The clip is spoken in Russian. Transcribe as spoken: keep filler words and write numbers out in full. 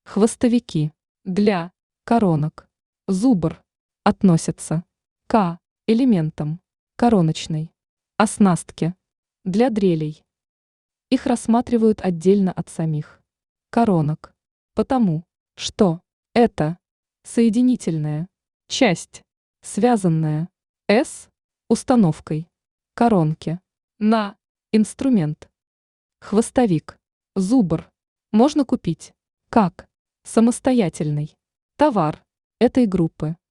Хвостовики для коронок. Зубр относятся к элементам короночной оснастки для дрелей. Их рассматривают отдельно от самих коронок, потому что это соединительная часть, связанная с установкой коронки на инструмент. Хвостовик, зубр можно купить как самостоятельный товар этой группы.